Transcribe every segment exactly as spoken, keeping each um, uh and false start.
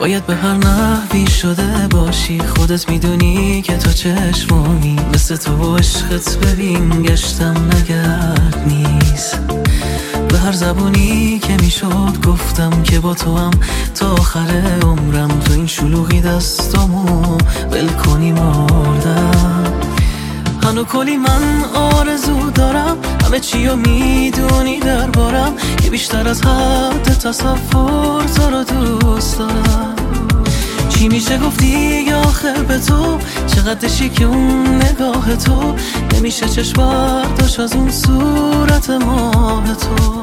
باید به هر نحوی شده باشی، خودت میدونی که تو چشمانی مثل تو عشقت ببین گشتم نگرد نیست. به هر زبونی که میشد گفتم که با تو هم تا آخر عمرم، تو این شلوغی دستامو ول کنی مردم. هنو کلی من آرزو دارم، همه چیو میدونی دربارم، که بیشتر از حد تصور تو رو دوست دارم. چی میشه گفتی آخه به تو، چقدر شیک اون نگاه تو، نمیشه چشم برداشت از اون صورت ماه تو.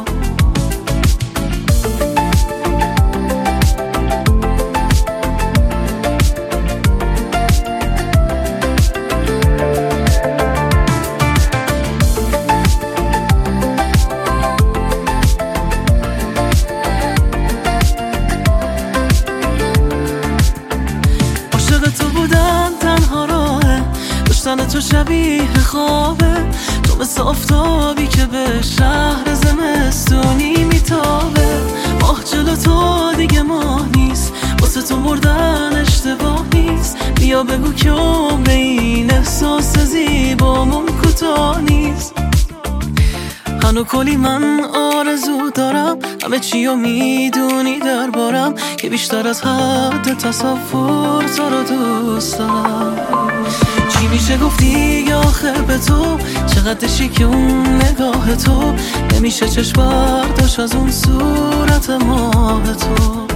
تو بودن تنها راهه، داشتن تو شبیه خوابه، تو مثل آفتابی که به شهر زمستونی میتابه. ماه جلو تو دیگه ماه نیست، واسه تو مردن اشتباه نیست. بیا بگو که عمر این احساس زیبامون کوتاه نیست. هنو کلی من آرزو دارم، همه چیو میدونی دربارم، که بیشتر از حد تصور تو رو دوست دارم. چی میشه گفتی آخه به تو، چقدر شیک اون نگاه تو، نمیشه چشم برداشت از اون صورت ماه تو.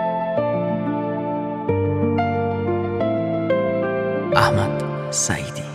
احمد سعیدی.